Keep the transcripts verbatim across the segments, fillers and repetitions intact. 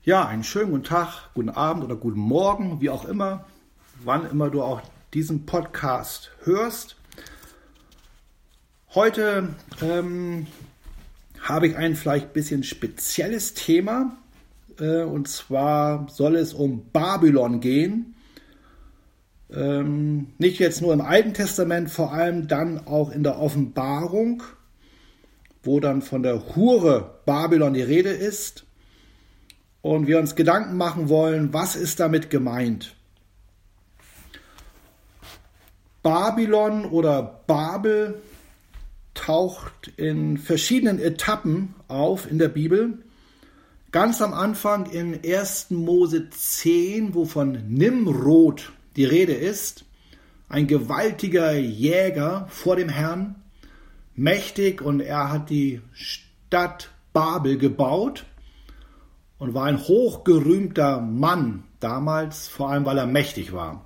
Ja, einen schönen guten Tag, guten Abend oder guten Morgen, wie auch immer, wann immer du auch diesen Podcast hörst. Heute ähm, habe ich ein vielleicht ein bisschen spezielles Thema, äh, und zwar soll es um Babylon gehen. Ähm, nicht jetzt nur im Alten Testament, vor allem dann auch in der Offenbarung, wo dann von der Hure Babylon die Rede ist. Und wir uns Gedanken machen wollen, was ist damit gemeint? Babylon oder Babel taucht in verschiedenen Etappen auf in der Bibel. Ganz am Anfang in ersten Mose zehn, wo von Nimrod die Rede ist. Ein gewaltiger Jäger vor dem Herrn, mächtig, und er hat die Stadt Babel gebaut. Und war ein hochgerühmter Mann damals, vor allem weil er mächtig war.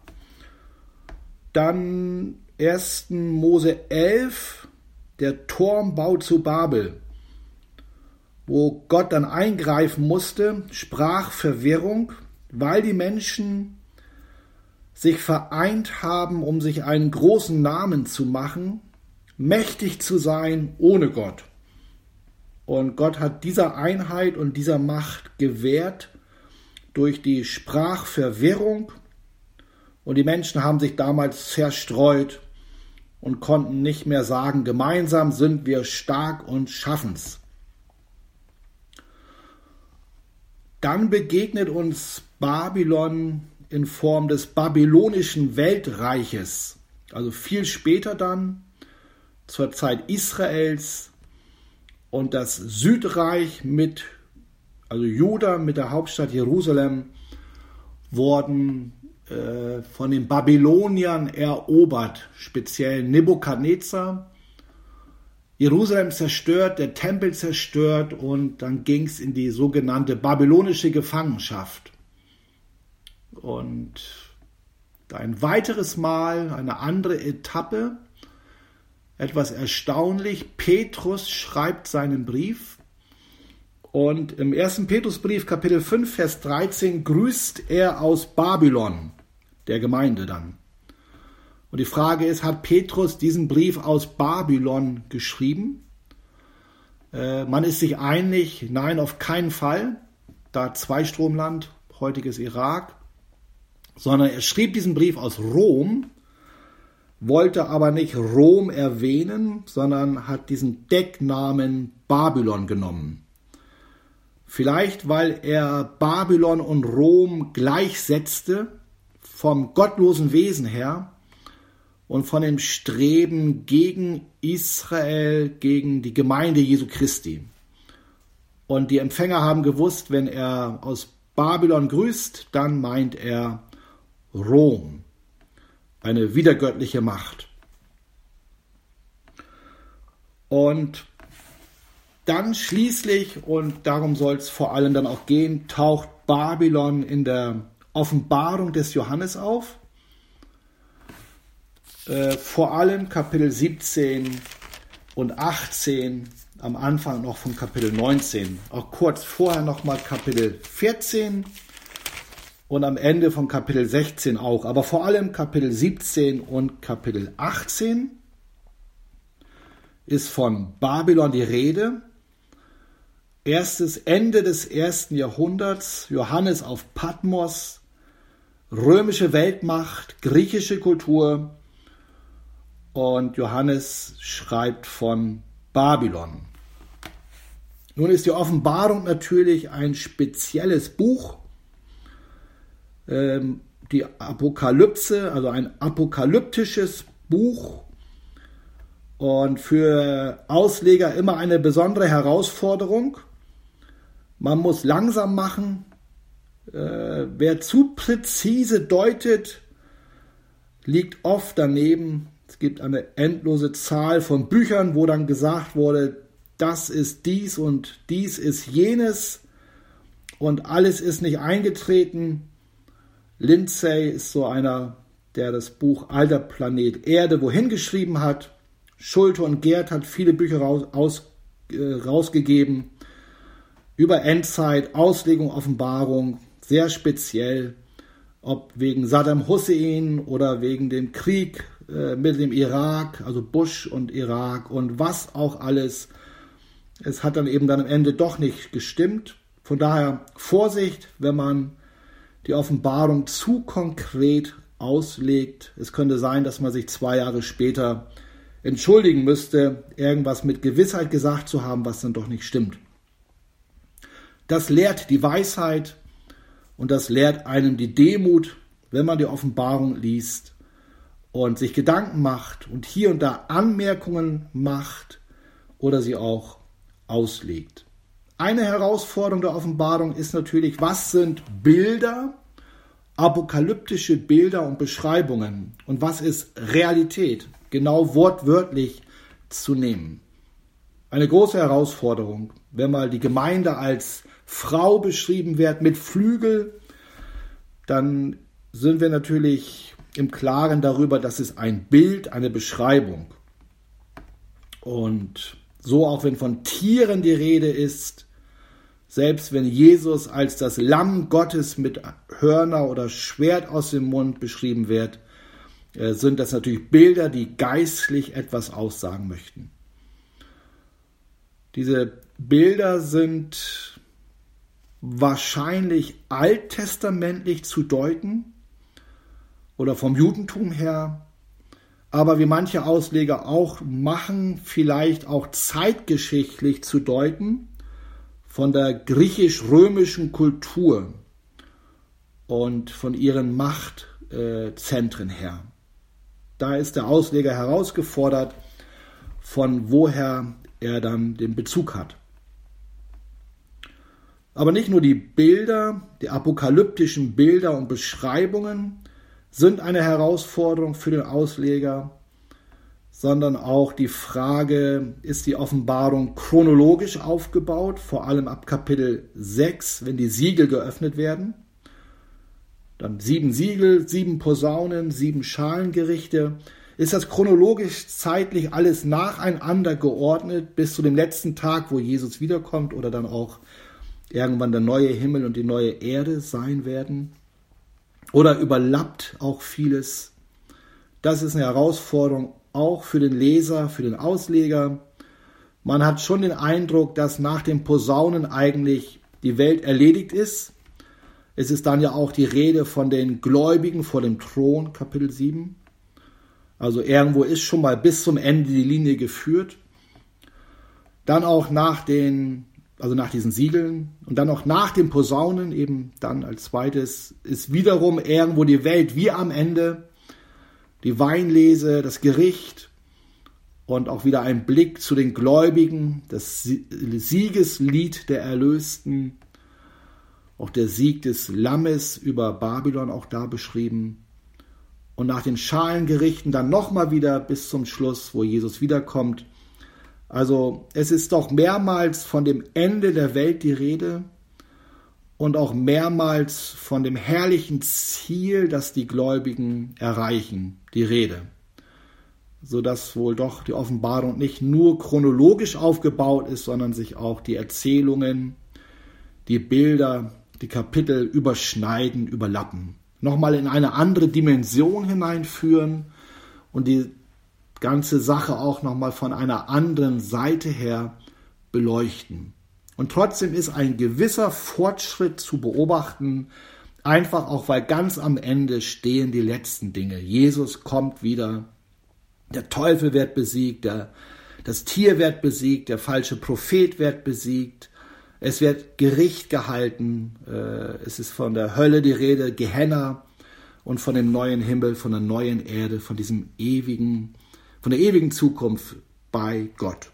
Dann ersten Mose elf, der Turmbau zu Babel, wo Gott dann eingreifen musste, Sprachverwirrung, weil die Menschen sich vereint haben, um sich einen großen Namen zu machen, mächtig zu sein ohne Gott. Und Gott hat dieser Einheit und dieser Macht gewährt durch die Sprachverwirrung. Und die Menschen haben sich damals zerstreut und konnten nicht mehr sagen, gemeinsam sind wir stark und schaffen's. Dann begegnet uns Babylon in Form des babylonischen Weltreiches. Also viel später dann, zur Zeit Israels. Und das Südreich mit, also Juda mit der Hauptstadt Jerusalem, wurden äh, von den Babyloniern erobert, speziell Nebukadnezar. Jerusalem zerstört, der Tempel zerstört, und dann ging es in die sogenannte babylonische Gefangenschaft. Und ein weiteres Mal, eine andere Etappe. Etwas erstaunlich, Petrus schreibt seinen Brief, und im ersten Petrusbrief, Kapitel fünf, Vers dreizehn, grüßt er aus Babylon, der Gemeinde dann. Und die Frage ist, hat Petrus diesen Brief aus Babylon geschrieben? Äh, man ist sich einig, nein, auf keinen Fall, da Zweistromland, heutiges Irak, sondern er schrieb diesen Brief aus Rom, wollte aber nicht Rom erwähnen, sondern hat diesen Decknamen Babylon genommen. Vielleicht, weil er Babylon und Rom gleichsetzte, vom gottlosen Wesen her und von dem Streben gegen Israel, gegen die Gemeinde Jesu Christi. Und die Empfänger haben gewusst, wenn er aus Babylon grüßt, dann meint er Rom. Eine widergöttliche Macht. Und dann schließlich, und darum soll es vor allem dann auch gehen, taucht Babylon in der Offenbarung des Johannes auf. Äh, vor allem Kapitel siebzehn und achtzehn, am Anfang noch von Kapitel neunzehn. Auch kurz vorher nochmal Kapitel vierzehn. Und am Ende von Kapitel sechzehn auch, aber vor allem Kapitel siebzehn und Kapitel achtzehn ist von Babylon die Rede. Erstes Ende des ersten Jahrhunderts, Johannes auf Patmos, römische Weltmacht, griechische Kultur, und Johannes schreibt von Babylon. Nun ist die Offenbarung natürlich ein spezielles Buch, die Apokalypse, also ein apokalyptisches Buch, und für Ausleger immer eine besondere Herausforderung. Man muss langsam machen. Wer zu präzise deutet, liegt oft daneben. Es gibt eine endlose Zahl von Büchern, wo dann gesagt wurde, das ist dies und dies ist jenes und alles ist nicht eingetreten. Lindsay ist so einer, der das Buch Alter Planet Erde wohin geschrieben hat. Schulte und Gerd hat viele Bücher raus, aus, äh, rausgegeben. über Endzeit, Auslegung, Offenbarung, sehr speziell, ob wegen Saddam Hussein oder wegen dem Krieg äh, mit dem Irak, also Bush und Irak und was auch alles. Es hat dann eben dann am Ende doch nicht gestimmt. Von daher Vorsicht, wenn man die Offenbarung zu konkret auslegt. Es könnte sein, dass man sich zwei Jahre später entschuldigen müsste, irgendwas mit Gewissheit gesagt zu haben, was dann doch nicht stimmt. Das lehrt die Weisheit und das lehrt einem die Demut, wenn man die Offenbarung liest und sich Gedanken macht und hier und da Anmerkungen macht oder sie auch auslegt. Eine Herausforderung der Offenbarung ist natürlich, was sind Bilder, apokalyptische Bilder und Beschreibungen und was ist Realität, genau wortwörtlich zu nehmen. Eine große Herausforderung, wenn mal die Gemeinde als Frau beschrieben wird mit Flügel, dann sind wir natürlich im Klaren darüber, dass es ein Bild, eine Beschreibung. Und so auch wenn von Tieren die Rede ist, selbst wenn Jesus als das Lamm Gottes mit Hörner oder Schwert aus dem Mund beschrieben wird, sind das natürlich Bilder, die geistlich etwas aussagen möchten. Diese Bilder sind wahrscheinlich alttestamentlich zu deuten oder vom Judentum her, aber wie manche Ausleger auch machen, vielleicht auch zeitgeschichtlich zu deuten, von der griechisch-römischen Kultur und von ihren Machtzentren her. Da ist der Ausleger herausgefordert, von woher er dann den Bezug hat. Aber nicht nur die Bilder, die apokalyptischen Bilder und Beschreibungen sind eine Herausforderung für den Ausleger, sondern auch die Frage, ist die Offenbarung chronologisch aufgebaut, vor allem ab Kapitel sechs, wenn die Siegel geöffnet werden. Dann sieben Siegel, sieben Posaunen, sieben Schalengerichte. Ist das chronologisch zeitlich alles nacheinander geordnet bis zu dem letzten Tag, wo Jesus wiederkommt oder dann auch irgendwann der neue Himmel und die neue Erde sein werden? Oder überlappt auch vieles? Das ist eine Herausforderung auch für den Leser, für den Ausleger. Man hat schon den Eindruck, dass nach den Posaunen eigentlich die Welt erledigt ist. Es ist dann ja auch die Rede von den Gläubigen vor dem Thron, Kapitel sieben. Also irgendwo ist schon mal bis zum Ende die Linie geführt. Dann auch nach den, also nach diesen Siegeln und dann auch nach den Posaunen, eben dann als zweites, ist wiederum irgendwo die Welt wie am Ende. Die Weinlese, das Gericht und auch wieder ein Blick zu den Gläubigen, das Siegeslied der Erlösten, auch der Sieg des Lammes über Babylon auch da beschrieben. Und nach den Schalengerichten dann nochmal wieder bis zum Schluss, wo Jesus wiederkommt. Also es ist doch mehrmals von dem Ende der Welt die Rede und auch mehrmals von dem herrlichen Ziel, das die Gläubigen erreichen, die Rede. Sodass wohl doch die Offenbarung nicht nur chronologisch aufgebaut ist, sondern sich auch die Erzählungen, die Bilder, die Kapitel überschneiden, überlappen. Nochmal in eine andere Dimension hineinführen und die ganze Sache auch nochmal von einer anderen Seite her beleuchten. Und trotzdem ist ein gewisser Fortschritt zu beobachten, einfach auch, weil ganz am Ende stehen die letzten Dinge. Jesus kommt wieder, der Teufel wird besiegt, der, das Tier wird besiegt, der falsche Prophet wird besiegt, es wird Gericht gehalten, äh, es ist von der Hölle die Rede, Gehenna, und von dem neuen Himmel, von der neuen Erde, von diesem ewigen, von der ewigen Zukunft bei Gott.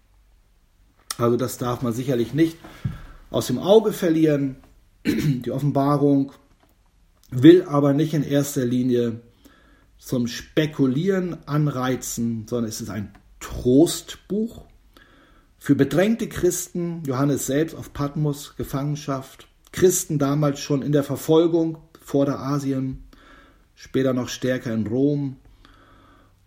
Also das darf man sicherlich nicht aus dem Auge verlieren. Die Offenbarung will aber nicht in erster Linie zum Spekulieren anreizen, sondern es ist ein Trostbuch für bedrängte Christen, Johannes selbst auf Patmos, Gefangenschaft, Christen damals schon in der Verfolgung, Vorderasien, später noch stärker in Rom.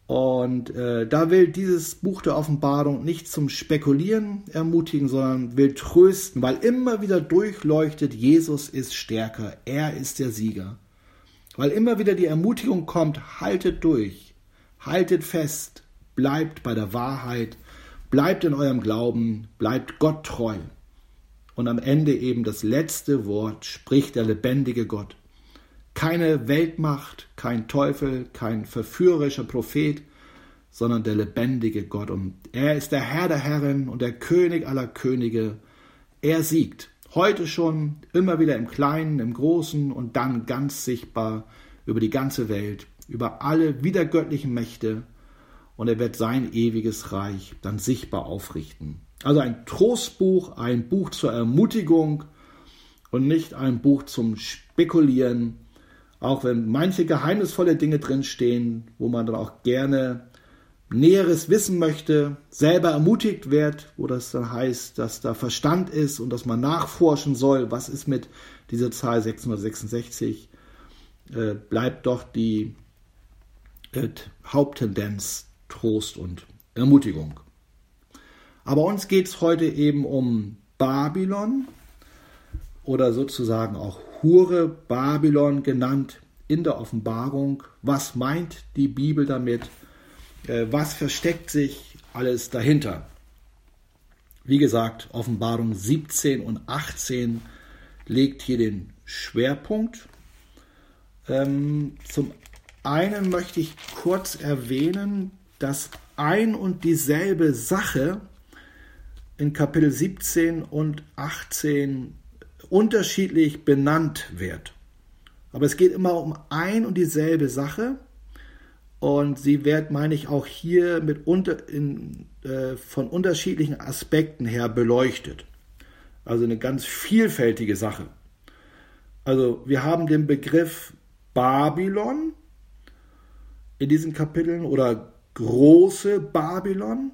Und äh, da will dieses Buch der Offenbarung nicht zum Spekulieren ermutigen, sondern will trösten, weil immer wieder durchleuchtet, Jesus ist stärker, er ist der Sieger. Weil immer wieder die Ermutigung kommt, haltet durch, haltet fest, bleibt bei der Wahrheit, bleibt in eurem Glauben, bleibt Gott treu. Und am Ende eben das letzte Wort spricht der lebendige Gott. Keine Weltmacht, kein Teufel, kein verführerischer Prophet, sondern der lebendige Gott. Und er ist der Herr der Herren und der König aller Könige. Er siegt. Heute schon, immer wieder im Kleinen, im Großen und dann ganz sichtbar über die ganze Welt, über alle widergöttlichen Mächte. Und er wird sein ewiges Reich dann sichtbar aufrichten. Also ein Trostbuch, ein Buch zur Ermutigung und nicht ein Buch zum Spekulieren, auch wenn manche geheimnisvolle Dinge drinstehen, wo man dann auch gerne Näheres wissen möchte, selber ermutigt wird, wo das dann heißt, dass da Verstand ist und dass man nachforschen soll, was ist mit dieser Zahl sechshundertsechsundsechzig, äh, bleibt doch die äh, Haupttendenz Trost und Ermutigung. Aber uns geht es heute eben um Babylon oder sozusagen auch Hure, Babylon genannt in der Offenbarung. Was meint die Bibel damit? Äh, was versteckt sich alles dahinter? Wie gesagt, Offenbarung siebzehn und achtzehn legt hier den Schwerpunkt. Ähm, zum einen möchte ich kurz erwähnen, dass ein und dieselbe Sache in Kapitel siebzehn und achtzehn unterschiedlich benannt wird. Aber es geht immer um ein und dieselbe Sache und sie wird, meine ich, auch hier mit unter, in, äh, von unterschiedlichen Aspekten her beleuchtet. Also eine ganz vielfältige Sache. Also wir haben den Begriff Babylon in diesen Kapiteln oder große Babylon.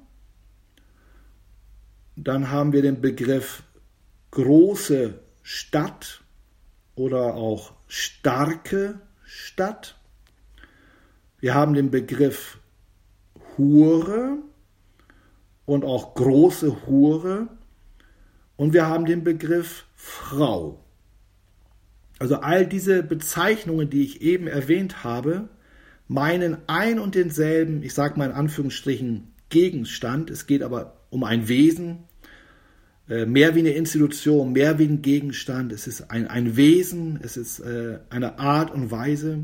Dann haben wir den Begriff große Stadt oder auch starke Stadt. Wir haben den Begriff Hure und auch große Hure. Und wir haben den Begriff Frau. Also all diese Bezeichnungen, die ich eben erwähnt habe, meinen ein und denselben, ich sage mal in Anführungsstrichen, Gegenstand. Es geht aber um ein Wesen, mehr wie eine Institution, mehr wie ein Gegenstand. Es ist ein, ein Wesen, es ist äh, eine Art und Weise.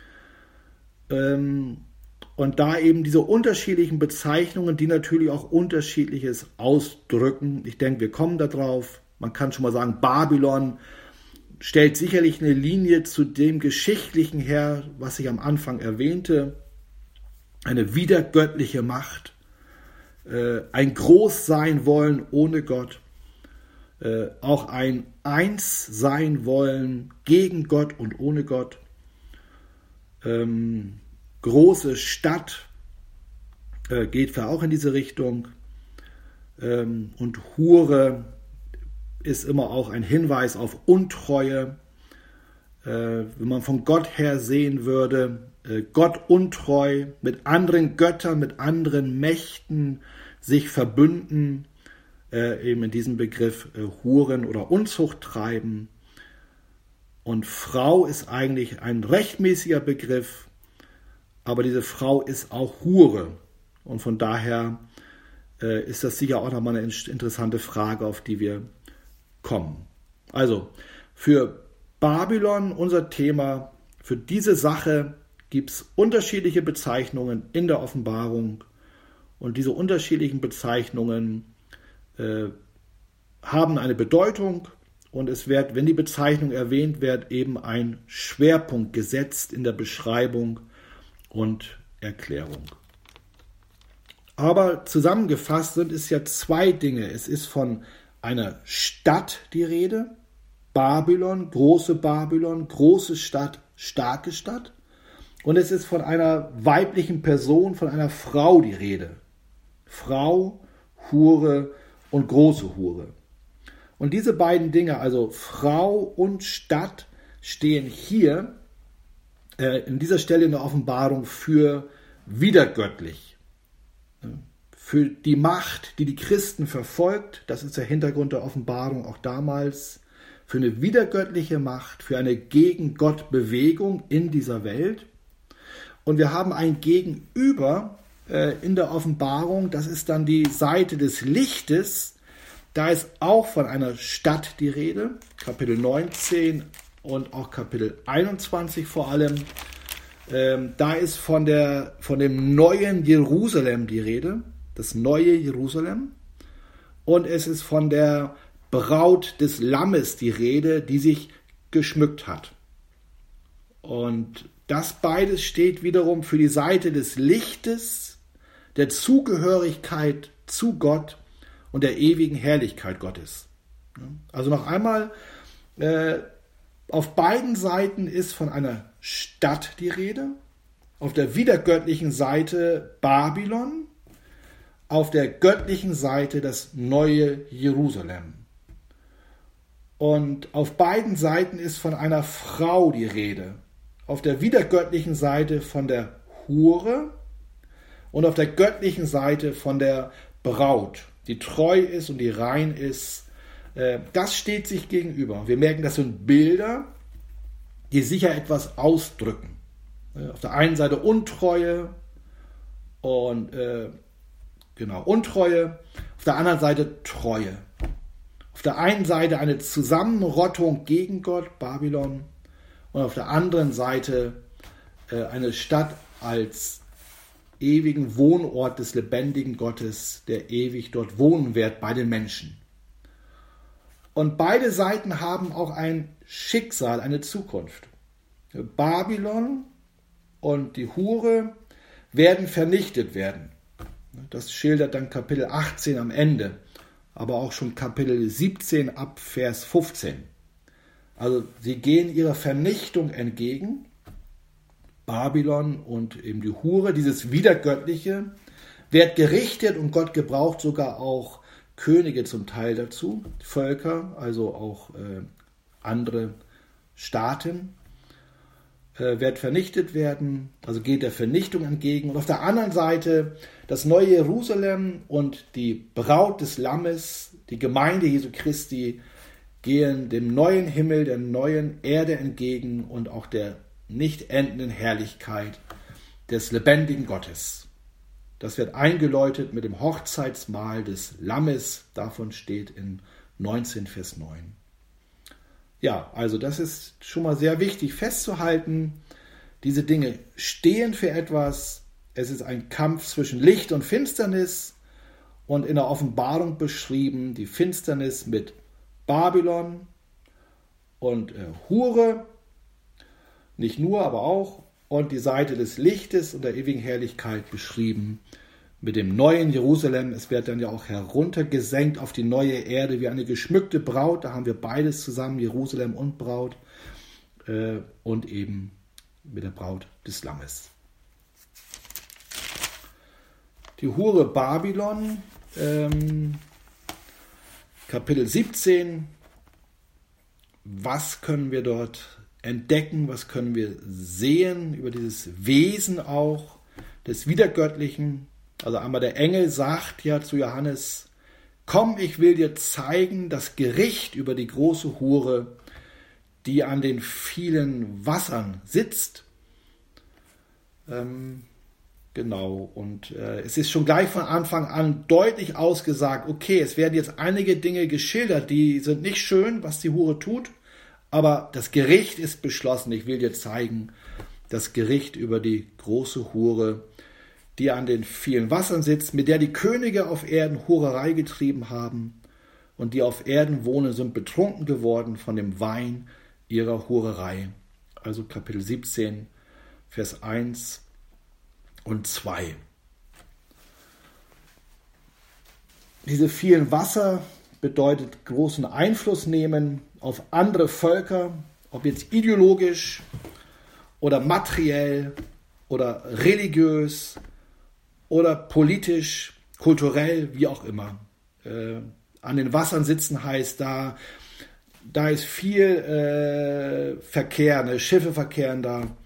Ähm, und da eben diese unterschiedlichen Bezeichnungen, die natürlich auch Unterschiedliches ausdrücken. Ich denke, wir kommen da drauf. Man kann schon mal sagen, Babylon stellt sicherlich eine Linie zu dem Geschichtlichen her, was ich am Anfang erwähnte. Eine widergöttliche Macht, äh, ein Großsein wollen ohne Gott. Äh, auch ein Eins sein wollen gegen Gott und ohne Gott. Ähm, große Stadt äh, geht ja auch in diese Richtung. Ähm, und Hure ist immer auch ein Hinweis auf Untreue. Äh, wenn man von Gott her sehen würde, äh, Gott untreu, mit anderen Göttern, mit anderen Mächten sich verbünden, eben in diesem Begriff äh, Huren oder Unzucht treiben. Und Frau ist eigentlich ein rechtmäßiger Begriff, aber diese Frau ist auch Hure. Und von daher äh, ist das sicher auch nochmal eine interessante Frage, auf die wir kommen. Also für Babylon, unser Thema, für diese Sache gibt es unterschiedliche Bezeichnungen in der Offenbarung. Und diese unterschiedlichen Bezeichnungen Äh, haben eine Bedeutung und es wird, wenn die Bezeichnung erwähnt wird, eben ein Schwerpunkt gesetzt in der Beschreibung und Erklärung. Aber zusammengefasst sind es ja zwei Dinge. Es ist von einer Stadt die Rede, Babylon, große Babylon, große Stadt, starke Stadt. Und es ist von einer weiblichen Person, von einer Frau die Rede. Frau, Hure und große Hure. Und diese beiden Dinge, also Frau und Stadt, stehen hier äh, in dieser Stelle in der Offenbarung für wiedergöttlich. Für die Macht, die die Christen verfolgt, das ist der Hintergrund der Offenbarung auch damals, für eine wiedergöttliche Macht, für eine Gegen-Gott-Bewegung in dieser Welt. Und wir haben ein Gegenüber äh, in der Offenbarung, das ist dann die Seite des Lichtes. Da ist auch von einer Stadt die Rede, Kapitel neunzehn und auch Kapitel einundzwanzig vor allem. Ähm, da ist von, der, von dem neuen Jerusalem die Rede, das neue Jerusalem. Und es ist von der Braut des Lammes die Rede, die sich geschmückt hat. Und das beides steht wiederum für die Seite des Lichtes, der Zugehörigkeit zu Gott und der ewigen Herrlichkeit Gottes. Also noch einmal, äh, auf beiden Seiten ist von einer Stadt die Rede, auf der wiedergöttlichen Seite Babylon, auf der göttlichen Seite das neue Jerusalem. Und auf beiden Seiten ist von einer Frau die Rede. Auf der wiedergöttlichen Seite von der Hure und auf der göttlichen Seite von der Braut, die treu ist und die rein ist. Das steht sich gegenüber. Wir merken, das sind Bilder, die sicher etwas ausdrücken. Auf der einen Seite Untreue und äh, genau Untreue, auf der anderen Seite Treue. Auf der einen Seite eine Zusammenrottung gegen Gott, Babylon, und auf der anderen Seite äh, eine Stadt als ewigen Wohnort des lebendigen Gottes, der ewig dort wohnen wird bei den Menschen. Und beide Seiten haben auch ein Schicksal, eine Zukunft. Babylon und die Hure werden vernichtet werden. Das schildert dann Kapitel achtzehn am Ende, aber auch schon Kapitel siebzehn ab Vers fünfzehn. Also sie gehen ihrer Vernichtung entgegen. Babylon und eben die Hure, dieses Wiedergöttliche, wird gerichtet und Gott gebraucht sogar auch Könige zum Teil dazu, Völker, also auch äh, andere Staaten, äh, wird vernichtet werden, also geht der Vernichtung entgegen. Und auf der anderen Seite das neue Jerusalem und die Braut des Lammes, die Gemeinde Jesu Christi, gehen dem neuen Himmel, der neuen Erde entgegen und auch der nicht endenden Herrlichkeit des lebendigen Gottes. Das wird eingeläutet mit dem Hochzeitsmahl des Lammes. Davon steht in neunzehn, Vers neun. Ja, also das ist schon mal sehr wichtig festzuhalten. Diese Dinge stehen für etwas. Es ist ein Kampf zwischen Licht und Finsternis und in der Offenbarung beschrieben die Finsternis mit Babylon und äh, Hure, nicht nur, aber auch, und die Seite des Lichtes und der ewigen Herrlichkeit beschrieben mit dem neuen Jerusalem. Es wird dann ja auch heruntergesenkt auf die neue Erde wie eine geschmückte Braut. Da haben wir beides zusammen, Jerusalem und Braut, äh, und eben mit der Braut des Lammes. Die Hure Babylon, ähm, Kapitel siebzehn. Was können wir dort entdecken? Was können wir sehen über dieses Wesen auch des Wiedergöttlichen? Also einmal der Engel sagt ja zu Johannes, komm, ich will dir zeigen das Gericht über die große Hure, die an den vielen Wassern sitzt. Ähm, genau, und äh, es ist schon gleich von Anfang an deutlich ausgesagt, okay, es werden jetzt einige Dinge geschildert, die sind nicht schön, was die Hure tut, aber das Gericht ist beschlossen. Ich will dir zeigen, das Gericht über die große Hure, die an den vielen Wassern sitzt, mit der die Könige auf Erden Hurerei getrieben haben und die auf Erden wohnen, sind betrunken geworden von dem Wein ihrer Hurerei. Also Kapitel siebzehn, Vers eins und zwei. Diese vielen Wasser bedeutet großen Einfluss nehmen auf andere Völker, ob jetzt ideologisch oder materiell oder religiös oder politisch, kulturell, wie auch immer. Äh, an den Wassern sitzen heißt, da, da ist viel äh, Verkehr, ne? Schiffe verkehren da.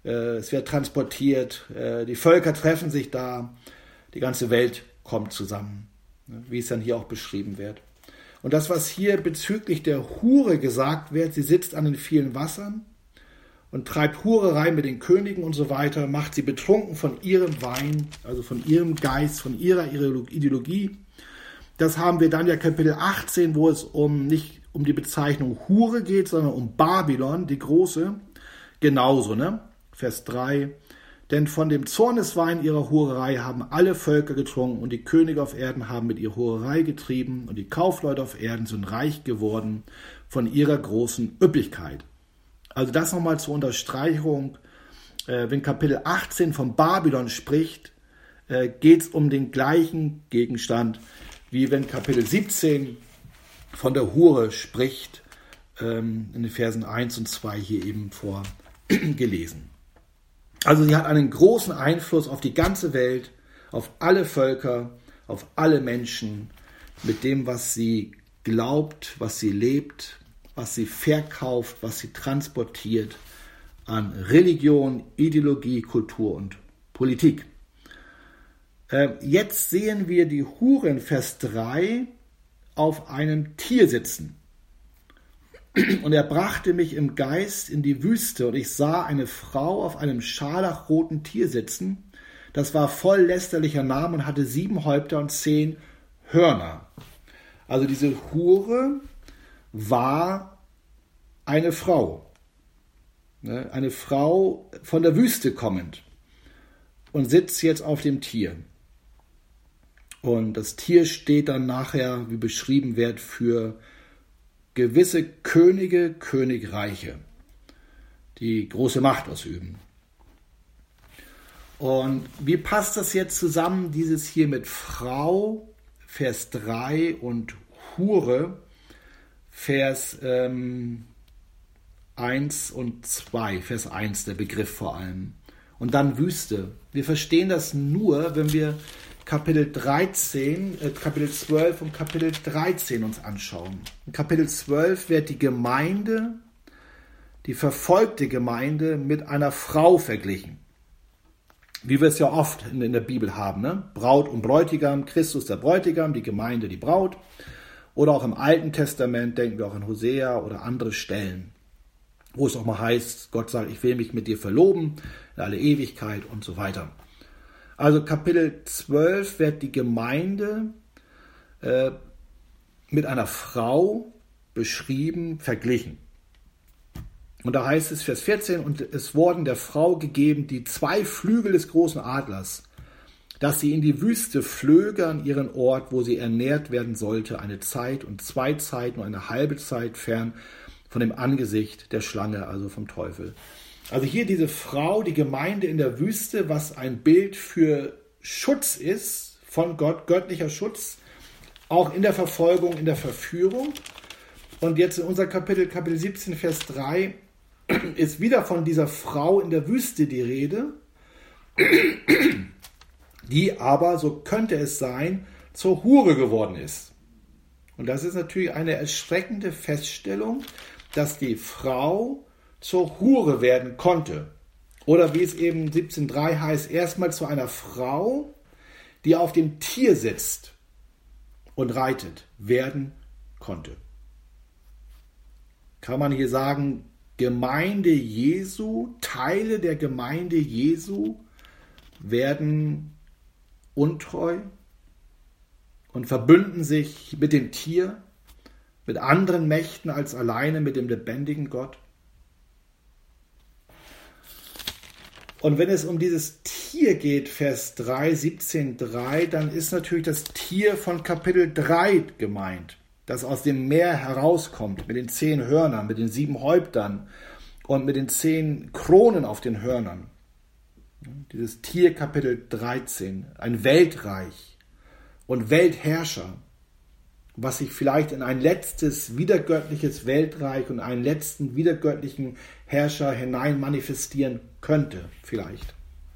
äh, es wird transportiert, äh, die Völker treffen sich da, die ganze Welt kommt zusammen, ne, wie es dann hier auch beschrieben wird. Und das, was hier bezüglich der Hure gesagt wird, sie sitzt an den vielen Wassern und treibt Hurerei mit den Königen und so weiter, macht sie betrunken von ihrem Wein, also von ihrem Geist, von ihrer Ideologie. Das haben wir dann ja Kapitel achtzehn, wo es um nicht um die Bezeichnung Hure geht, sondern um Babylon, die Große. Genauso, ne? Vers drei. Denn von dem Zorneswein ihrer Hurerei haben alle Völker getrunken und die Könige auf Erden haben mit ihrer Hurerei getrieben und die Kaufleute auf Erden sind reich geworden von ihrer großen Üppigkeit. Also das nochmal zur Unterstreichung. Äh, wenn Kapitel achtzehn von Babylon spricht, äh, geht es um den gleichen Gegenstand, wie wenn Kapitel siebzehn von der Hure spricht, ähm, in den Versen eins und zwei hier eben vorgelesen. Also sie hat einen großen Einfluss auf die ganze Welt, auf alle Völker, auf alle Menschen, mit dem, was sie glaubt, was sie lebt, was sie verkauft, was sie transportiert an Religion, Ideologie, Kultur und Politik. Äh, jetzt sehen wir die Hure in Vers drei auf einem Tier sitzen. Und er brachte mich im Geist in die Wüste und ich sah eine Frau auf einem scharlachroten Tier sitzen. Das war voll lästerlicher Namen und hatte sieben Häupter und zehn Hörner. Also diese Hure war eine Frau. Eine Frau von der Wüste kommend und sitzt jetzt auf dem Tier. Und das Tier steht dann nachher, wie beschrieben wird, für gewisse Könige, Königreiche, die große Macht ausüben. Und wie passt das jetzt zusammen, dieses hier mit Frau, Vers drei und Hure, Vers ähm, eins und zwei, Vers eins, der Begriff vor allem. Und dann Wüste. Wir verstehen das nur, wenn wir Kapitel dreizehn, äh, Kapitel zwölf und Kapitel dreizehn uns anschauen. In Kapitel zwölf wird die Gemeinde, die verfolgte Gemeinde, mit einer Frau verglichen. Wie wir es ja oft in, in der Bibel haben, ne? Braut und Bräutigam, Christus der Bräutigam, die Gemeinde die Braut. Oder auch im Alten Testament, denken wir auch an Hosea oder andere Stellen, wo es auch mal heißt, Gott sagt, ich will mich mit dir verloben in alle Ewigkeit und so weiter. Also Kapitel zwölf wird die Gemeinde äh, mit einer Frau beschrieben, verglichen. Und da heißt es, Vers vierzehn, und es wurden der Frau gegeben die zwei Flügel des großen Adlers, dass sie in die Wüste flöge an ihren Ort, wo sie ernährt werden sollte, eine Zeit und zwei Zeiten und eine halbe Zeit fern von dem Angesicht der Schlange, also vom Teufel. Also hier diese Frau, die Gemeinde in der Wüste, was ein Bild für Schutz ist, von Gott, göttlicher Schutz, auch in der Verfolgung, in der Verführung. Und jetzt in unser Kapitel, Kapitel siebzehn, Vers drei, ist wieder von dieser Frau in der Wüste die Rede, die aber, so könnte es sein, zur Hure geworden ist. Und das ist natürlich eine erschreckende Feststellung, dass die Frau zur Hure werden konnte. Oder wie es eben siebzehn drei heißt, erstmal zu einer Frau, die auf dem Tier sitzt und reitet, werden konnte. Kann man hier sagen, Gemeinde Jesu, Teile der Gemeinde Jesu werden untreu und verbünden sich mit dem Tier, mit anderen Mächten als alleine mit dem lebendigen Gott. Und wenn es um dieses Tier geht, Vers drei, siebzehn drei, dann ist natürlich das Tier von Kapitel drei gemeint, das aus dem Meer herauskommt, mit den zehn Hörnern, mit den sieben Häuptern und mit den zehn Kronen auf den Hörnern. Dieses Tier Kapitel dreizehn, ein Weltreich und Weltherrscher, was sich vielleicht in ein letztes wiedergöttliches Weltreich und einen letzten wiedergöttlichen Herrscher hinein manifestieren könnte, vielleicht.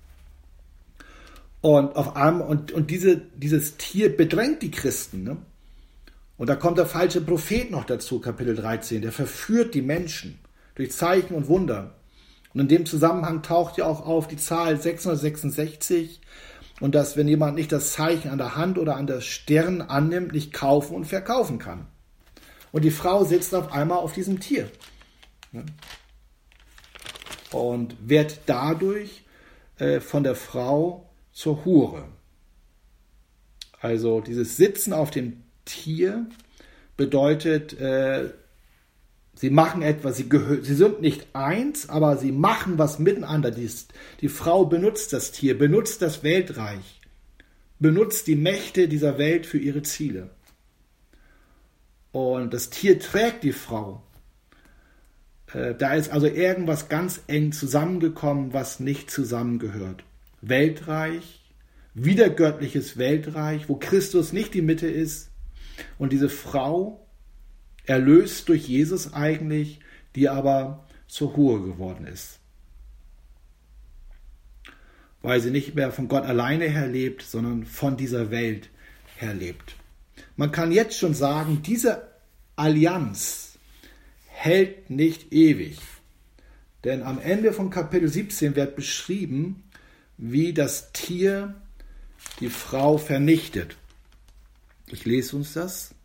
Und auf einmal, und, und diese, dieses Tier bedrängt die Christen, ne? Und da kommt der falsche Prophet noch dazu, Kapitel dreizehn, der verführt die Menschen durch Zeichen und Wunder. Und in dem Zusammenhang taucht ja auch auf die Zahl sechshundertsechsundsechzig und dass, wenn jemand nicht das Zeichen an der Hand oder an der Stirn annimmt, nicht kaufen und verkaufen kann. Und die Frau sitzt auf einmal auf diesem Tier. Und wird dadurch äh, von der Frau zur Hure. Also dieses Sitzen auf dem Tier bedeutet, äh, sie machen etwas, sie, gehö- sie sind nicht eins, aber sie machen was miteinander. Die, die Frau benutzt das Tier, benutzt das Weltreich, benutzt die Mächte dieser Welt für ihre Ziele. Und das Tier trägt die Frau. Äh, da ist also irgendwas ganz eng zusammengekommen, was nicht zusammengehört. Weltreich, wiedergöttliches Weltreich, wo Christus nicht die Mitte ist. Und diese Frau, erlöst durch Jesus eigentlich, die aber zur Hure geworden ist. Weil sie nicht mehr von Gott alleine her lebt, sondern von dieser Welt her lebt. Man kann jetzt schon sagen, diese Allianz hält nicht ewig. Denn am Ende von Kapitel siebzehn wird beschrieben, wie das Tier die Frau vernichtet. Ich lese uns das.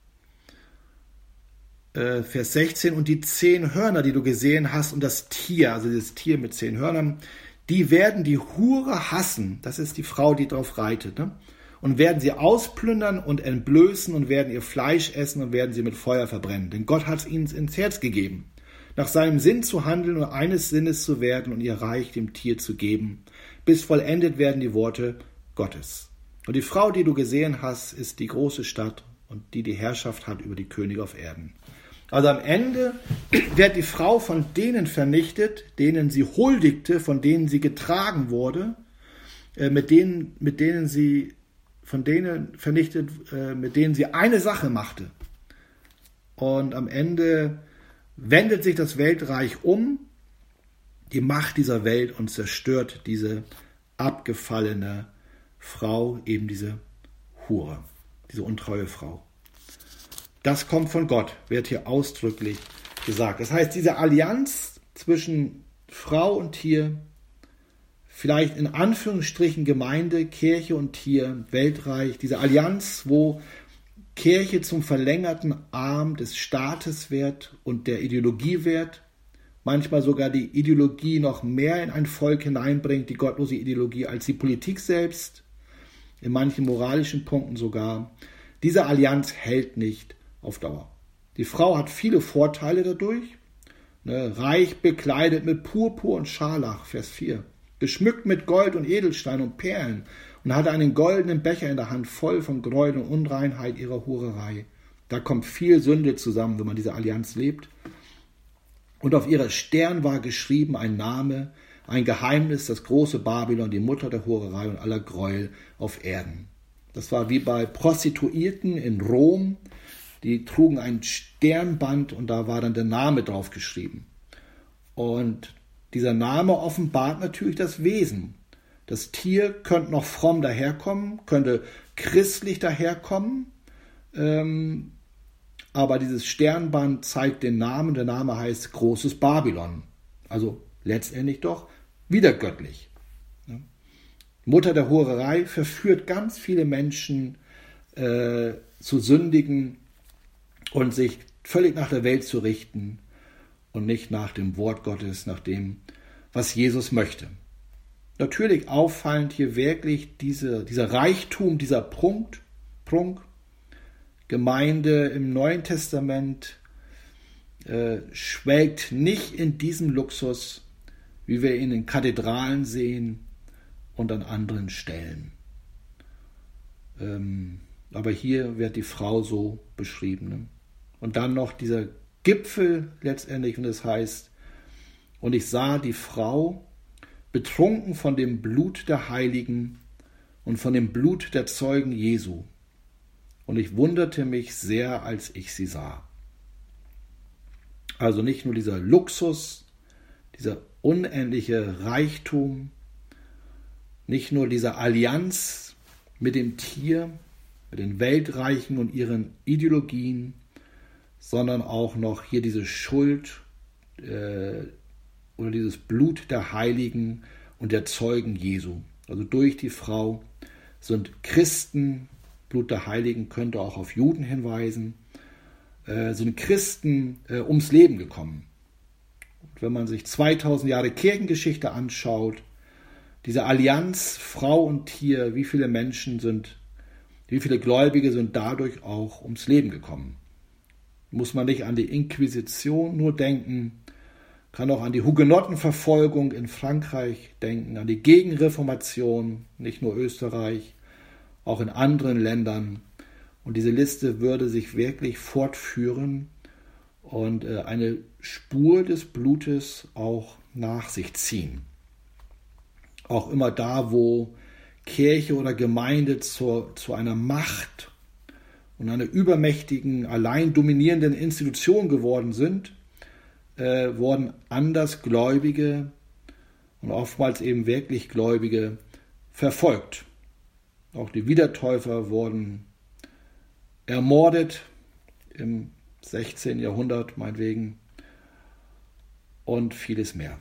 Äh, Vers sechzehn. Und die zehn Hörner, die du gesehen hast, und das Tier, also dieses Tier mit zehn Hörnern, die werden die Hure hassen. Das ist die Frau, die drauf reitet. Ne? Und werden sie ausplündern und entblößen und werden ihr Fleisch essen und werden sie mit Feuer verbrennen. Denn Gott hat es ihnen ins Herz gegeben, nach seinem Sinn zu handeln und eines Sinnes zu werden und ihr Reich dem Tier zu geben, bis vollendet werden die Worte Gottes. Und die Frau, die du gesehen hast, ist die große Stadt und die die Herrschaft hat über die Könige auf Erden. Also am Ende wird die Frau von denen vernichtet, denen sie huldigte, von denen sie getragen wurde, äh, mit denen, mit denen sie, von denen vernichtet, äh, mit denen sie eine Sache machte. Und am Ende wendet sich das Weltreich um, die Macht dieser Welt, und zerstört diese abgefallene Frau, eben diese Hure, diese untreue Frau. Das kommt von Gott, wird hier ausdrücklich gesagt. Das heißt, diese Allianz zwischen Frau und Tier, vielleicht in Anführungsstrichen Gemeinde, Kirche und Tier, Weltreich, diese Allianz, wo Kirche zum verlängerten Arm des Staates wird und der Ideologie wird, manchmal sogar die Ideologie noch mehr in ein Volk hineinbringt, die gottlose Ideologie, als die Politik selbst, in manchen moralischen Punkten sogar. Diese Allianz hält nicht auf Dauer. Die Frau hat viele Vorteile dadurch, ne, reich bekleidet mit Purpur und Scharlach, Vers vier, geschmückt mit Gold und Edelstein und Perlen und hatte einen goldenen Becher in der Hand, voll von Gräuel und Unreinheit ihrer Hurerei. Da kommt viel Sünde zusammen, wenn man diese Allianz lebt. Und auf ihrer Stirn war geschrieben ein Name, ein Geheimnis, das große Babylon, die Mutter der Hurerei und aller Gräuel auf Erden. Das war wie bei Prostituierten in Rom. Die trugen ein Sternband und da war dann der Name drauf geschrieben. Und dieser Name offenbart natürlich das Wesen. Das Tier könnte noch fromm daherkommen, könnte christlich daherkommen, ähm, aber dieses Sternband zeigt den Namen. Der Name heißt großes Babylon. Also letztendlich doch wieder göttlich. Mutter der Hurerei verführt ganz viele Menschen äh, zu sündigen und sich völlig nach der Welt zu richten und nicht nach dem Wort Gottes, nach dem, was Jesus möchte. Natürlich auffallend hier wirklich diese, dieser Reichtum, dieser Prunk, Prunk. Gemeinde im Neuen Testament äh, schwelgt nicht in diesem Luxus, wie wir ihn in Kathedralen sehen und an anderen Stellen. Ähm, aber hier wird die Frau so beschrieben. Ne? Und dann noch dieser Gipfel letztendlich, und das heißt, und ich sah die Frau betrunken von dem Blut der Heiligen und von dem Blut der Zeugen Jesu. Und ich wunderte mich sehr, als ich sie sah. Also nicht nur dieser Luxus, dieser unendliche Reichtum, nicht nur diese Allianz mit dem Tier, mit den Weltreichen und ihren Ideologien, sondern auch noch hier diese Schuld äh, oder dieses Blut der Heiligen und der Zeugen Jesu. Also durch die Frau sind Christen, Blut der Heiligen könnte auch auf Juden hinweisen, äh, sind Christen äh, ums Leben gekommen. Und wenn man sich zweitausend Jahre Kirchengeschichte anschaut, diese Allianz Frau und Tier, wie viele Menschen sind, wie viele Gläubige sind dadurch auch ums Leben gekommen. Muss man nicht an die Inquisition nur denken, kann auch an die Hugenottenverfolgung in Frankreich denken, an die Gegenreformation, nicht nur Österreich, auch in anderen Ländern. Und diese Liste würde sich wirklich fortführen und eine Spur des Blutes auch nach sich ziehen. Auch immer da, wo Kirche oder Gemeinde zu, zu einer Macht und einer übermächtigen, allein dominierenden Institution geworden sind, äh, wurden Andersgläubige und oftmals eben wirklich Gläubige verfolgt. Auch die Wiedertäufer wurden ermordet im sechzehnten Jahrhundert meinetwegen und vieles mehr.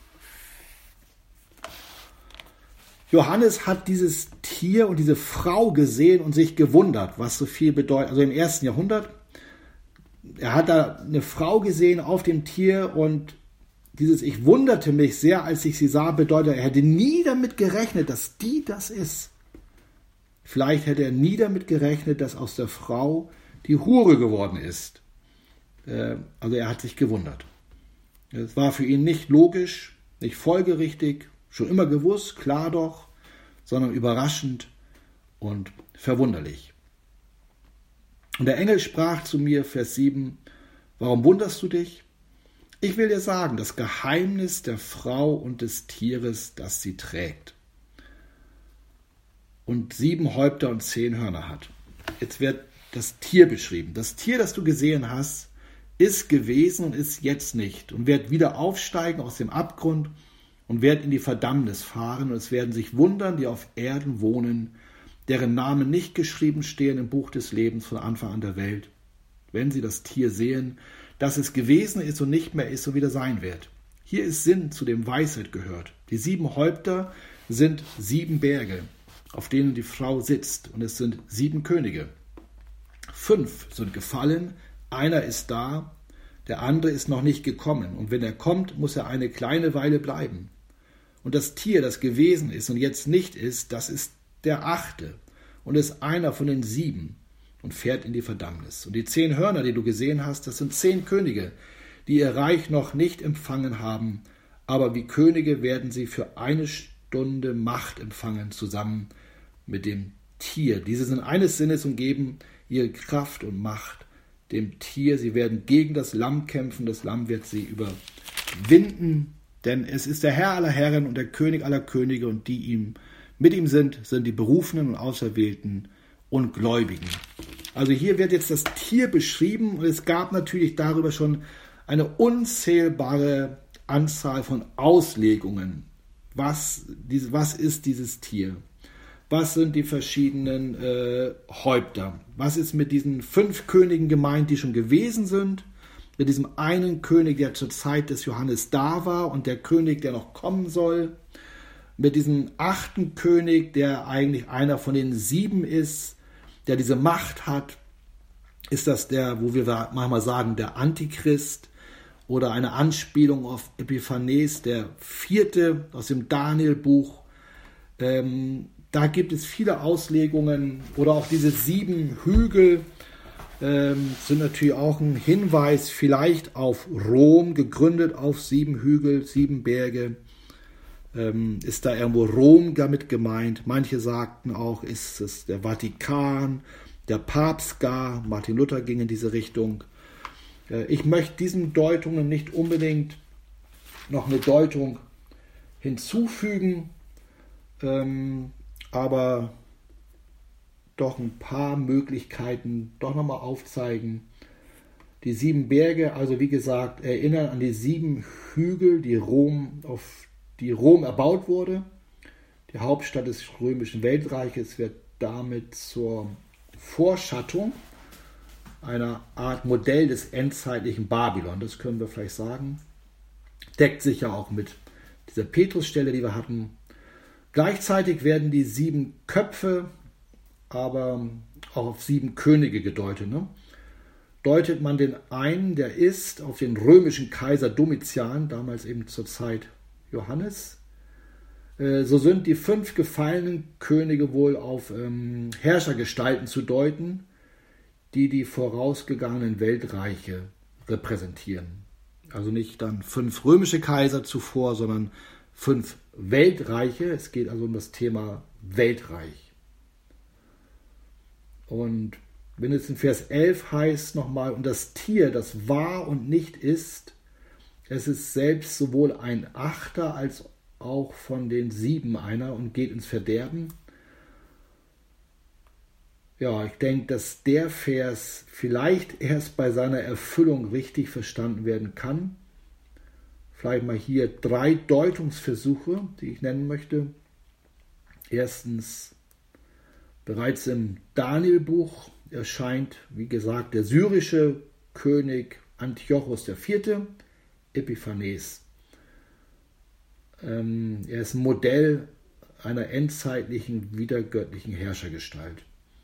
Johannes hat dieses Tier und diese Frau gesehen und sich gewundert, was so viel bedeutet. Also im ersten Jahrhundert, er hat da eine Frau gesehen auf dem Tier und dieses Ich wunderte mich sehr, als ich sie sah, bedeutet, er hätte nie damit gerechnet, dass die das ist. Vielleicht hätte er nie damit gerechnet, dass aus der Frau die Hure geworden ist. Also er hat sich gewundert. Es war für ihn nicht logisch, nicht folgerichtig, schon immer gewusst, klar doch, sondern überraschend und verwunderlich. Und der Engel sprach zu mir, Vers sieben, warum wunderst du dich? Ich will dir sagen, das Geheimnis der Frau und des Tieres, das sie trägt und sieben Häupter und zehn Hörner hat. Jetzt wird das Tier beschrieben. Das Tier, das du gesehen hast, ist gewesen und ist jetzt nicht und wird wieder aufsteigen aus dem Abgrund und wird in die Verdammnis fahren. Und es werden sich wundern, die auf Erden wohnen, deren Namen nicht geschrieben stehen im Buch des Lebens von Anfang an der Welt, wenn sie das Tier sehen, dass es gewesen ist und nicht mehr ist und wieder sein wird. Hier ist Sinn, zu dem Weisheit gehört. Die sieben Häupter sind sieben Berge, auf denen die Frau sitzt, und es sind sieben Könige. Fünf sind gefallen, einer ist da, der andere ist noch nicht gekommen, und wenn er kommt, muss er eine kleine Weile bleiben. Und das Tier, das gewesen ist und jetzt nicht ist, das ist der achte und ist einer von den sieben und fährt in die Verdammnis. Und die zehn Hörner, die du gesehen hast, das sind zehn Könige, die ihr Reich noch nicht empfangen haben, aber wie Könige werden sie für eine Stunde Macht empfangen, zusammen mit dem Tier. Diese sind eines Sinnes und geben ihre Kraft und Macht dem Tier. Sie werden gegen das Lamm kämpfen, das Lamm wird sie überwinden, denn es ist der Herr aller Herren und der König aller Könige, und die ihm mit ihm sind, sind die Berufenen und Auserwählten und Gläubigen. Also hier wird jetzt das Tier beschrieben, und es gab natürlich darüber schon eine unzählbare Anzahl von Auslegungen. Was, was ist dieses Tier? Was sind die verschiedenen äh, Häupter? Was ist mit diesen fünf Königen gemeint, die schon gewesen sind? Mit diesem einen König, der zur Zeit des Johannes da war, und der König, der noch kommen soll? Mit diesem achten König, der eigentlich einer von den sieben ist, der diese Macht hat? Ist das der, wo wir manchmal sagen, der Antichrist, oder eine Anspielung auf Epiphanes, der vierte aus dem Daniel-Buch? Ähm, da gibt es viele Auslegungen, oder auch diese sieben Hügel ähm, sind natürlich auch ein Hinweis vielleicht auf Rom, gegründet auf sieben Hügel, sieben Berge. Ähm, ist da irgendwo Rom damit gemeint? Manche sagten auch, ist es der Vatikan, der Papst gar. Martin Luther ging in diese Richtung. Äh, ich möchte diesen Deutungen nicht unbedingt noch eine Deutung hinzufügen, ähm, aber doch ein paar Möglichkeiten doch nochmal aufzeigen. Die sieben Berge, also wie gesagt, erinnern an die sieben Hügel, die Rom, auf die Rom erbaut wurde. Die Hauptstadt des römischen Weltreiches wird damit zur Vorschattung einer Art Modell des endzeitlichen Babylon, das können wir vielleicht sagen. Deckt sich ja auch mit dieser Petrusstelle, die wir hatten. Gleichzeitig werden die sieben Köpfe aber auch auf sieben Könige gedeutet. Ne? Deutet man den einen, der ist, auf den römischen Kaiser Domitian, damals eben zur Zeit Johannes, äh, so sind die fünf gefallenen Könige wohl auf ähm, Herrschergestalten zu deuten, die die vorausgegangenen Weltreiche repräsentieren. Also nicht dann fünf römische Kaiser zuvor, sondern fünf Weltreiche. Es geht also um das Thema Weltreich. Und wenn es in Vers elf heißt nochmal, und das Tier, das war und nicht ist, es ist selbst sowohl ein Achter als auch von den sieben einer und geht ins Verderben. Ja, ich denke, dass der Vers vielleicht erst bei seiner Erfüllung richtig verstanden werden kann. Vielleicht mal hier drei Deutungsversuche, die ich nennen möchte. Erstens, bereits im Danielbuch erscheint, wie gesagt, der syrische König Antiochos der Vierte, Epiphanes. Ähm, er ist ein Modell einer endzeitlichen, wiedergöttlichen Herrschergestalt.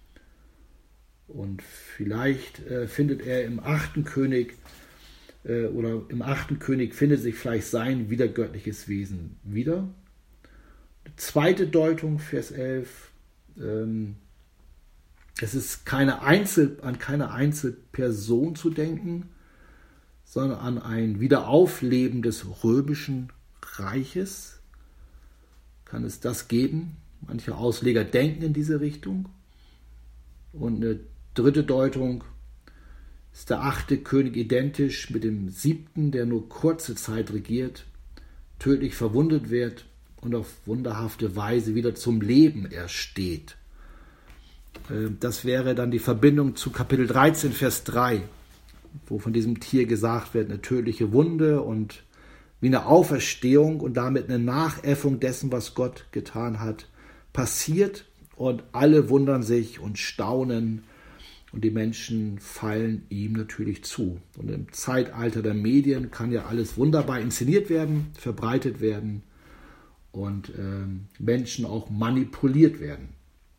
Und vielleicht äh, findet er im achten König äh, oder im achten König findet sich vielleicht sein wiedergöttliches Wesen wieder. Die zweite Deutung, Vers elf, ähm, es ist keine Einzel, an keine Einzelperson zu denken, sondern an ein Wiederaufleben des römischen Reiches. Kann es das geben? Manche Ausleger denken in diese Richtung. Und eine dritte Deutung, ist der achte König identisch mit dem siebten, der nur kurze Zeit regiert, tödlich verwundet wird und auf wunderhafte Weise wieder zum Leben ersteht. Das wäre dann die Verbindung zu Kapitel dreizehn, Vers drei, wo von diesem Tier gesagt wird, eine tödliche Wunde und wie eine Auferstehung und damit eine Nachäffung dessen, was Gott getan hat, passiert. Und alle wundern sich und staunen und die Menschen fallen ihm natürlich zu. Und im Zeitalter der Medien kann ja alles wunderbar inszeniert werden, verbreitet werden und äh, Menschen auch manipuliert werden.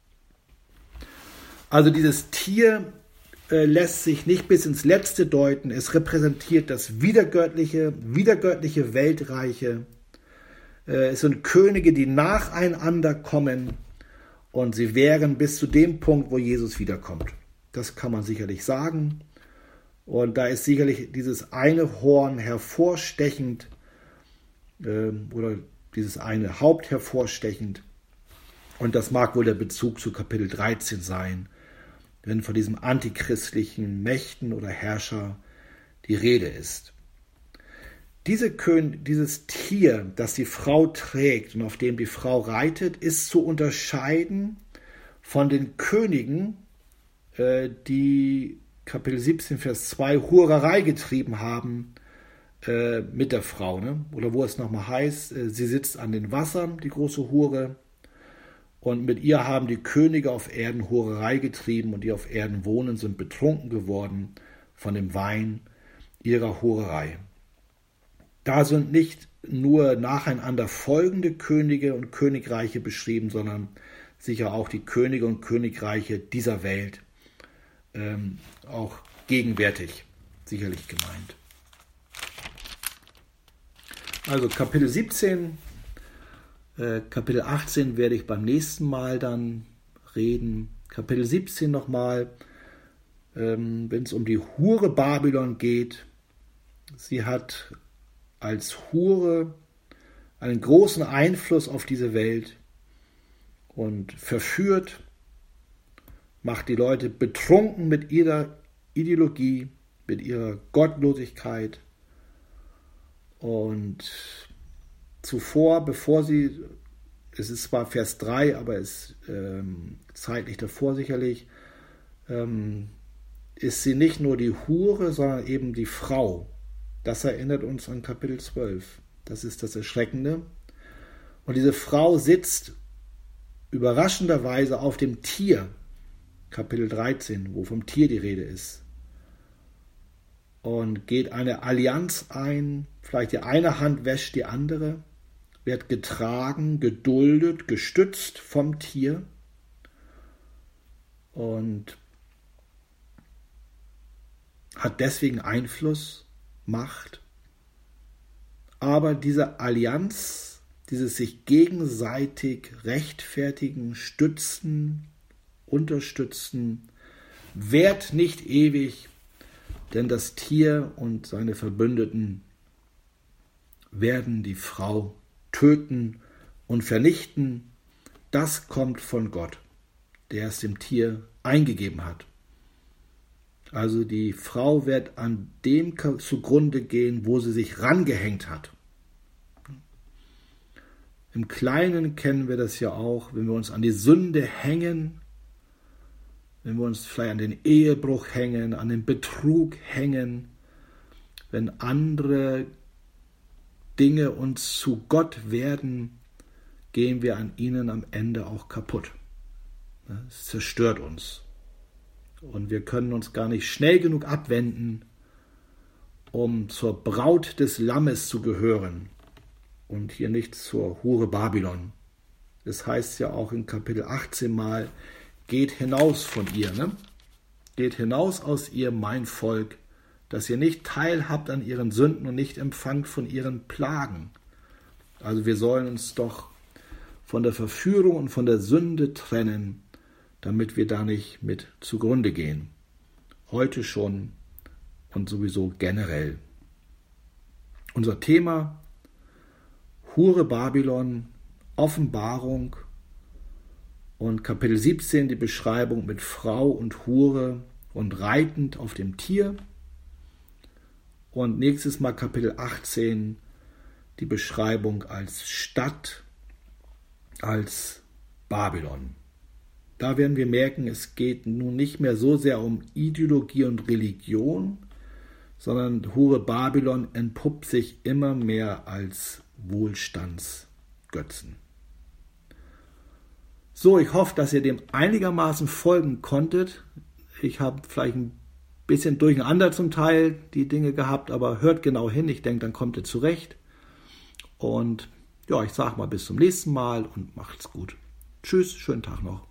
Also dieses Tier äh, lässt sich nicht bis ins Letzte deuten. Es repräsentiert das wiedergöttliche, wiedergöttliche Weltreiche. Äh, es sind Könige, die nacheinander kommen. Und sie wären bis zu dem Punkt, wo Jesus wiederkommt. Das kann man sicherlich sagen. Und da ist sicherlich dieses eine Horn hervorstechend äh, oder dieses eine Haupt hervorstechend. Und das mag wohl der Bezug zu Kapitel dreizehn sein, wenn von diesem antichristlichen Mächten oder Herrscher die Rede ist. Diese Kön- dieses Tier, das die Frau trägt und auf dem die Frau reitet, ist zu unterscheiden von den Königen, äh, die Kapitel siebzehn, Vers zwei Hurerei getrieben haben äh, mit der Frau. Ne? Oder wo es nochmal heißt, äh, sie sitzt an den Wassern, die große Hure, und mit ihr haben die Könige auf Erden Hurerei getrieben und die auf Erden wohnen, sind betrunken geworden von dem Wein ihrer Hurerei. Da sind nicht nur nacheinander folgende Könige und Königreiche beschrieben, sondern sicher auch die Könige und Königreiche dieser Welt, ähm, auch gegenwärtig sicherlich gemeint. Also Kapitel siebzehn, äh, Kapitel achtzehn werde ich beim nächsten Mal dann reden. Kapitel siebzehn nochmal, ähm, wenn es um die Hure Babylon geht. Sie hat als Hure einen großen Einfluss auf diese Welt und verführt, macht die Leute betrunken mit ihrer Ideologie, mit ihrer Gottlosigkeit. Und zuvor, bevor sie, es ist zwar Vers drei, aber es ist ähm, zeitlich davor sicherlich, ähm, ist sie nicht nur die Hure, sondern eben die Frau. Das erinnert uns an Kapitel zwölf. Das ist das Erschreckende. Und diese Frau sitzt überraschenderweise auf dem Tier, Kapitel dreizehn, wo vom Tier die Rede ist. und geht eine Allianz ein. Vielleicht die eine Hand wäscht die andere, wird getragen, geduldet, gestützt vom Tier und hat deswegen Einfluss, Macht. Aber diese Allianz, dieses sich gegenseitig rechtfertigen, stützen, unterstützen, währt nicht ewig, denn das Tier und seine Verbündeten werden die Frau töten und vernichten. Das kommt von Gott, der es dem Tier eingegeben hat. Also die Frau wird an dem zugrunde gehen, wo sie sich rangehängt hat. Im Kleinen kennen wir das ja auch, wenn wir uns an die Sünde hängen, wenn wir uns vielleicht an den Ehebruch hängen, an den Betrug hängen, wenn andere Dinge uns zu Gott werden, gehen wir an ihnen am Ende auch kaputt. Es zerstört uns. Und wir können uns gar nicht schnell genug abwenden, um zur Braut des Lammes zu gehören und hier nicht zur Hure Babylon. Das heißt ja auch in Kapitel achtzehn mal, geht hinaus von ihr, ne? Geht hinaus aus ihr, mein Volk, dass ihr nicht teilhabt an ihren Sünden und nicht empfangt von ihren Plagen. Also wir sollen uns doch von der Verführung und von der Sünde trennen, damit wir da nicht mit zugrunde gehen. Heute schon und sowieso generell. Unser Thema: Hure Babylon, Offenbarung und Kapitel siebzehn die Beschreibung mit Frau und Hure und reitend auf dem Tier. Und nächstes Mal Kapitel achtzehn die Beschreibung als Stadt, als Babylon. Da werden wir merken, es geht nun nicht mehr so sehr um Ideologie und Religion, sondern Hure Babylon entpuppt sich immer mehr als Wohlstandsgötzen. So, ich hoffe, dass ihr dem einigermaßen folgen konntet. Ich habe vielleicht ein bisschen durcheinander zum Teil die Dinge gehabt, aber hört genau hin. Ich denke, dann kommt ihr zurecht. Und ja, ich sage mal bis zum nächsten Mal und macht's gut. Tschüss, schönen Tag noch.